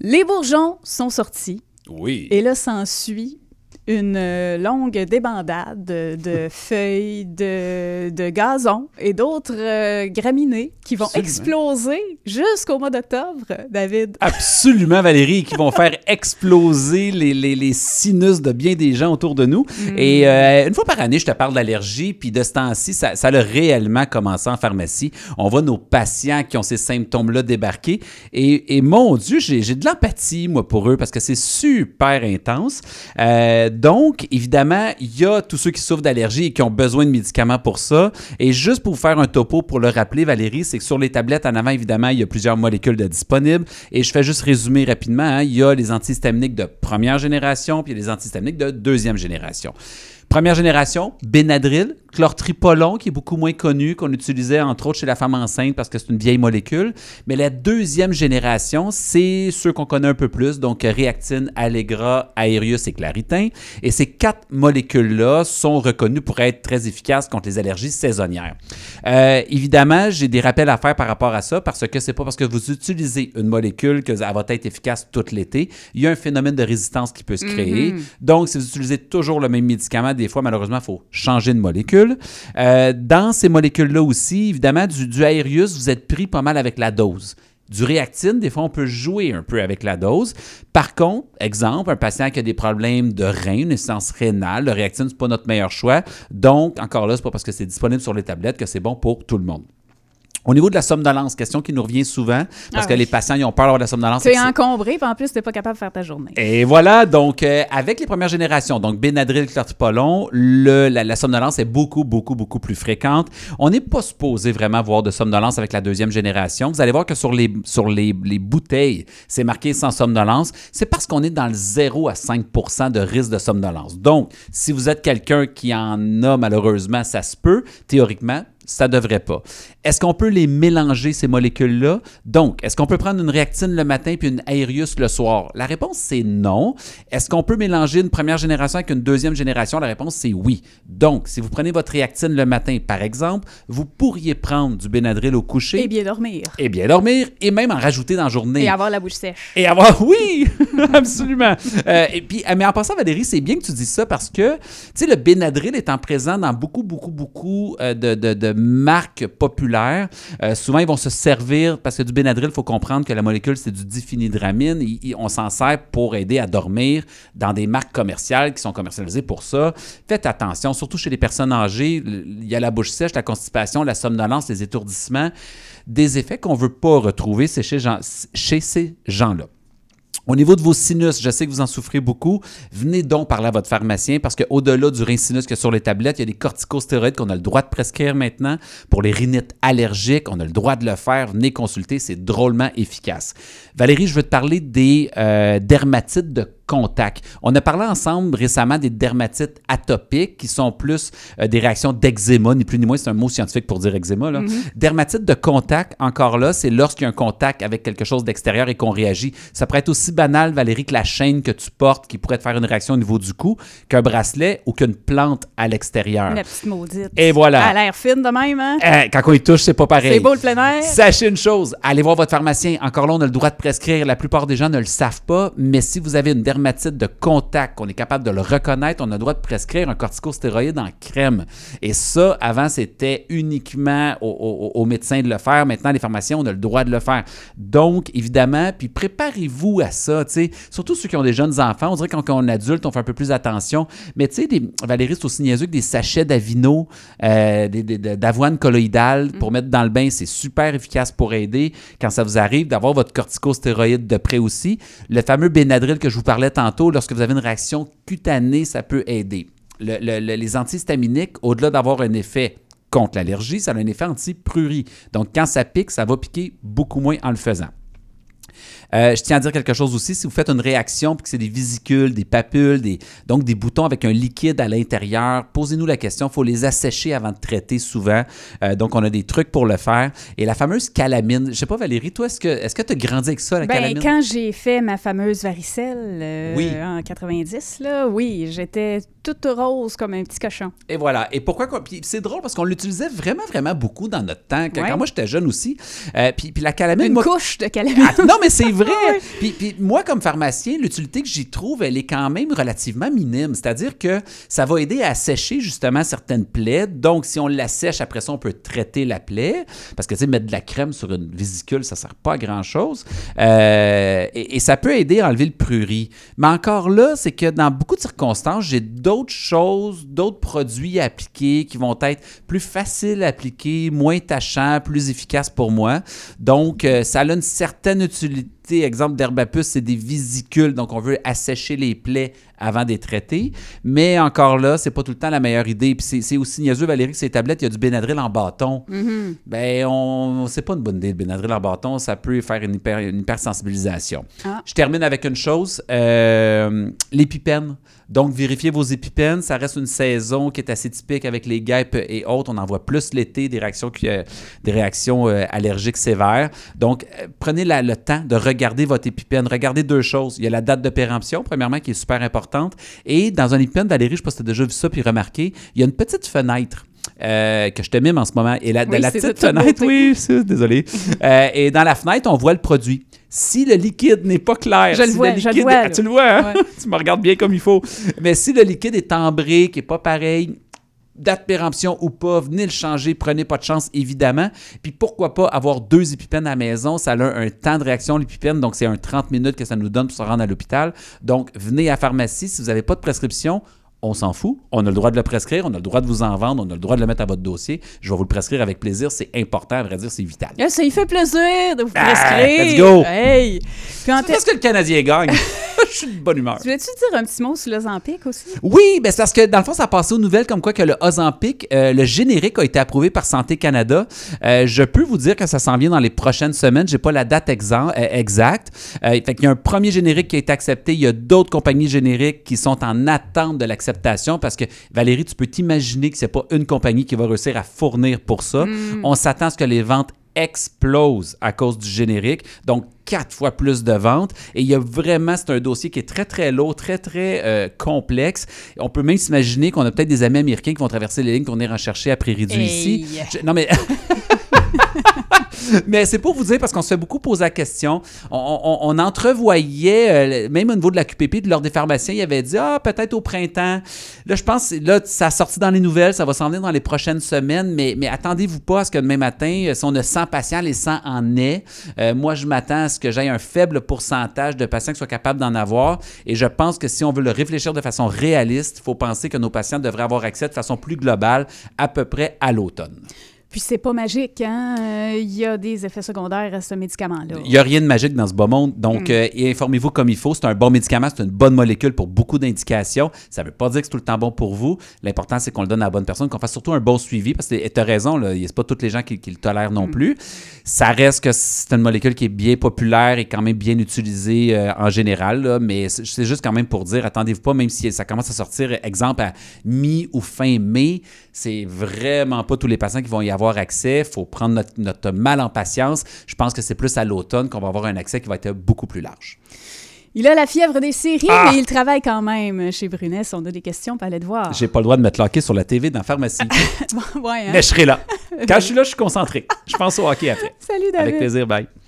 Les bourgeons sont sortis. Oui. Et là, s'ensuit une longue débandade de feuilles, de gazon et d'autres graminées qui vont Absolument. exploser jusqu'au mois d'octobre, David. Absolument, Valérie, qui vont faire exploser les sinus de bien des gens autour de nous. Et une fois par année, je te parle d'allergie, puis de ce temps-ci, ça a réellement commencé en pharmacie. On voit nos patients qui ont ces symptômes-là débarquer. Et mon Dieu, j'ai de l'empathie, moi, pour eux, parce que c'est super intense. Donc, évidemment, il y a tous ceux qui souffrent d'allergie et qui ont besoin de médicaments pour ça. Et juste pour vous faire un topo, pour le rappeler, Valérie, c'est que sur les tablettes en avant, évidemment, il y a plusieurs molécules de disponibles. Et je fais juste résumer rapidement, hein, il y a les antihistaminiques de première génération, puis il y a les antihistaminiques de deuxième génération. Première génération, Benadryl, chlortripolon, qui est beaucoup moins connu, qu'on utilisait entre autres chez la femme enceinte parce que c'est une vieille molécule. Mais la deuxième génération, c'est ceux qu'on connaît un peu plus, donc Réactine, Allegra, Aerius et Claritin. Et ces 4 molécules-là sont reconnues pour être très efficaces contre les allergies saisonnières. Évidemment, j'ai des rappels à faire par rapport à ça parce que c'est pas parce que vous utilisez une molécule qu'elle va être efficace tout l'été. Il y a un phénomène de résistance qui peut se créer. Donc, si vous utilisez toujours le même médicament, des fois, malheureusement, il faut changer de molécule. Dans ces molécules-là aussi, évidemment, du Aerius, vous êtes pris pas mal avec la dose. Du Réactine, des fois, on peut jouer un peu avec la dose. Par contre, exemple, un patient qui a des problèmes de rein, une insuffisance rénale, le Réactine, c'est pas notre meilleur choix. Donc, encore là, c'est pas parce que c'est disponible sur les tablettes que c'est bon pour tout le monde. Au niveau de la somnolence, question qui nous revient souvent, parce que les patients ils ont peur d'avoir de la somnolence. Tu es encombré, puis en plus, tu n'es pas capable de faire ta journée. Et voilà, donc avec les premières générations, donc Benadryl, chlortripolon, la somnolence est beaucoup plus fréquente. On n'est pas supposé vraiment voir de somnolence avec la deuxième génération. Vous allez voir que sur les bouteilles, c'est marqué sans somnolence. C'est parce qu'on est dans le 0 à 5 % de risque de somnolence. Donc, si vous êtes quelqu'un qui en a malheureusement, ça se peut, théoriquement, ça ne devrait pas. Est-ce qu'on peut les mélanger, ces molécules-là? Donc, est-ce qu'on peut prendre une Réactine le matin puis une Aerius le soir? La réponse, c'est non. Est-ce qu'on peut mélanger une première génération avec une deuxième génération? La réponse, c'est oui. Donc, si vous prenez votre Réactine le matin, par exemple, vous pourriez prendre du Benadryl au coucher. Et bien dormir. Et bien dormir, et même en rajouter dans la journée. Et avoir la bouche sèche. Et avoir, oui, absolument. Et puis, mais en passant, Valérie, c'est bien que tu dises ça parce que, tu sais, le Benadryl étant présent dans beaucoup de marques populaires, souvent, ils vont se servir, parce que du Benadryl, il faut comprendre que la molécule, c'est du diphénhydramine. On s'en sert pour aider à dormir dans des marques commerciales qui sont commercialisées pour ça. Faites attention, surtout chez les personnes âgées, il y a la bouche sèche, la constipation, la somnolence, les étourdissements, des effets qu'on ne veut pas retrouver chez ces gens-là. Au niveau de vos sinus, je sais que vous en souffrez beaucoup. Venez donc parler à votre pharmacien parce qu'au-delà du rein sinus qu'il y a sur les tablettes, il y a des corticostéroïdes qu'on a le droit de prescrire maintenant. Pour les rhinites allergiques, on a le droit de le faire. Venez consulter, c'est drôlement efficace. Valérie, je veux te parler des dermatites de contact. On a parlé ensemble récemment des dermatites atopiques qui sont plus des réactions d'eczéma, ni plus ni moins, c'est un mot scientifique pour dire eczéma. Là. Dermatite de contact, encore là, c'est lorsqu'il y a un contact avec quelque chose d'extérieur et qu'on réagit. Ça pourrait être aussi banal, Valérie, que la chaîne que tu portes qui pourrait te faire une réaction au niveau du cou, qu'un bracelet ou qu'une plante à l'extérieur. La petite maudite. Et voilà. Elle a l'air fine de même, hein? Quand on y touche, c'est pas pareil. C'est beau le plein air. Sachez une chose, allez voir votre pharmacien. Encore là, on a le droit de prescrire. La plupart des gens ne le savent pas, mais si vous avez une dermatite de contact, qu'on est capable de le reconnaître, on a le droit de prescrire un corticostéroïde en crème. Et ça, avant, c'était uniquement aux médecins de le faire. Maintenant, les pharmaciens, on a le droit de le faire. Donc, évidemment, puis préparez-vous à ça, tu sais. Surtout ceux qui ont des jeunes enfants. On dirait que quand on est adulte, on fait un peu plus attention. Mais tu sais, Valérie, c'est aussi niaiseux que des sachets d'Avino, d'avoine colloïdale pour mettre dans le bain. C'est super efficace pour aider quand ça vous arrive d'avoir votre corticostéroïde de près aussi. Le fameux Benadryl que je vous parlais tantôt, lorsque vous avez une réaction cutanée, ça peut aider. Les antihistaminiques, au-delà d'avoir un effet contre l'allergie, ça a un effet anti-prurie. Donc, quand ça pique, ça va piquer beaucoup moins en le faisant. Je tiens à dire quelque chose aussi, si vous faites une réaction puis que c'est des vésicules, des papules, donc des boutons avec un liquide à l'intérieur, posez-nous la question, il faut les assécher avant de traiter souvent. Donc, on a des trucs pour le faire. Et la fameuse calamine, je ne sais pas Valérie, toi, est-ce que tu as grandi avec ça, la calamine? Quand j'ai fait ma fameuse varicelle en 90, là, oui, j'étais toute rose comme un petit cochon. Et voilà. Et pourquoi? Puis c'est drôle parce qu'on l'utilisait vraiment, vraiment beaucoup dans notre temps. Quand moi, j'étais jeune aussi. Puis la calamine... Couche de calamine. Non, mais c'est vrai! Puis moi, comme pharmacien, l'utilité que j'y trouve, elle est quand même relativement minime. C'est-à-dire que ça va aider à assécher justement certaines plaies. Donc, si on l'assèche, après ça, on peut traiter la plaie. Parce que, tu sais, mettre de la crème sur une vésicule, ça ne sert pas à grand-chose. Et ça peut aider à enlever le prurit. Mais encore là, c'est que dans beaucoup de circonstances, j'ai d'autres choses, d'autres produits à appliquer qui vont être plus faciles à appliquer, moins tachants, plus efficaces pour moi. Donc, ça a une certaine utilité. Exemple d'Herbapus, c'est des vésicules, donc on veut assécher les plaies avant de les traiter. Mais encore là, c'est pas tout le temps la meilleure idée. Puis c'est aussi niaiseux, Valérie, que ces tablettes, il y a du Benadryl en bâton. Mm-hmm. Ben, c'est pas une bonne idée, le Benadryl en bâton. Ça peut faire une hypersensibilisation. Ah. Je termine avec une chose, l'épipène. Donc, vérifiez vos épipènes. Ça reste une saison qui est assez typique avec les guêpes et autres. On en voit plus l'été, des réactions allergiques sévères. Donc, prenez le temps de regarder votre épipène. Regardez deux choses. Il y a la date de péremption, premièrement, qui est super importante. Et dans un épipène, Valérie, je ne sais pas si tu as déjà vu ça puis remarqué, il y a une petite fenêtre. Que je te mime en ce moment. Et la petite fenêtre, désolé. Et dans la fenêtre, on voit le produit. Si le liquide n'est pas clair, je le vois. Tu le vois, hein? Ouais. Tu me regardes bien comme il faut. Mais si le liquide est ambré, qui n'est pas pareil, date de péremption ou pas, venez le changer, prenez pas de chance, évidemment. Puis pourquoi pas avoir 2 épipènes à la maison, ça a un temps de réaction, l'épipène, donc c'est un 30 minutes que ça nous donne pour se rendre à l'hôpital. Donc, venez à la pharmacie, si vous n'avez pas de prescription, on s'en fout. On a le droit de le prescrire, on a le droit de vous en vendre, on a le droit de le mettre à votre dossier. Je vais vous le prescrire avec plaisir, c'est important, à vrai dire, c'est vital. Ça y fait plaisir de vous prescrire. Let's go! Hey! C'est parce que le Canadien gagne. Je suis de bonne humeur. Tu veux-tu dire un petit mot sur l'Ozempic aussi? Oui, ben c'est parce que dans le fond, ça a passé aux nouvelles comme quoi que le Ozempic, le générique a été approuvé par Santé Canada. Je peux vous dire que ça s'en vient dans les prochaines semaines. J'ai pas la date exacte. Fait qu'il y a un premier générique qui a été accepté. Il y a d'autres compagnies génériques qui sont en attente de l'acceptation parce que, Valérie, tu peux t'imaginer que c'est pas une compagnie qui va réussir à fournir pour ça. On s'attend à ce que les ventes explose à cause du générique, donc 4 fois plus de ventes. Et il y a vraiment, c'est un dossier qui est très, très lourd, très, très complexe. On peut même s'imaginer qu'on a peut-être des amis américains qui vont traverser les lignes qu'on est recherché à prix réduit ici. Non, mais... Mais c'est pour vous dire, parce qu'on se fait beaucoup poser la question, on entrevoyait, même au niveau de la QPP, de l'Ordre des pharmaciens, il avait dit, peut-être au printemps. Là, je pense, là, ça a sorti dans les nouvelles, ça va s'en venir dans les prochaines semaines, mais attendez-vous pas à ce que demain matin, si on a 100 patients, les 100 en aient. Moi, je m'attends à ce que j'aie un faible pourcentage de patients qui soient capables d'en avoir, et je pense que si on veut le réfléchir de façon réaliste, il faut penser que nos patients devraient avoir accès de façon plus globale à peu près à l'automne. Puis c'est pas magique, hein? Il y a des effets secondaires à ce médicament-là. Il n'y a rien de magique dans ce beau monde. Donc, informez-vous comme il faut. C'est un bon médicament, c'est une bonne molécule pour beaucoup d'indications. Ça ne veut pas dire que c'est tout le temps bon pour vous. L'important, c'est qu'on le donne à la bonne personne, qu'on fasse surtout un bon suivi. Parce que tu as raison, ce n'est pas tous les gens qui le tolèrent non plus. Ça reste que c'est une molécule qui est bien populaire et quand même bien utilisée en général. Là, mais c'est juste quand même pour dire, attendez-vous pas, même si ça commence à sortir, exemple, à mi ou fin mai, c'est vraiment pas tous les patients qui vont y avoir accès. Il faut prendre notre mal en patience. Je pense que c'est plus à l'automne qu'on va avoir un accès qui va être beaucoup plus large. Il a la fièvre des séries, mais il travaille quand même chez Brunet. Si on a des questions, allez te voir. J'ai pas le droit de me locker sur la TV dans la pharmacie. Ouais, hein? Mais je serai là. Quand je suis là, je suis concentré. Je pense au hockey après. Salut, David. Avec plaisir, bye.